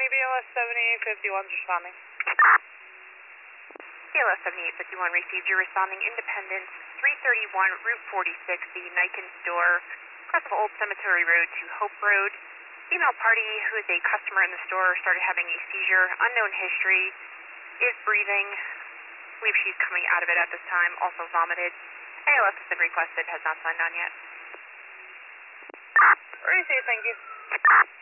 BLS 7851's responding. BLS 7851 received. You're responding Independence 331 Route 46, the Niken store, across of Old Cemetery Road to Hope Road. Female party who is a customer in the store started having a seizure. Unknown history. Is breathing. I believe she's coming out of it at this time. Also vomited. ALS has been requested. Has not signed on yet. Received, thank you.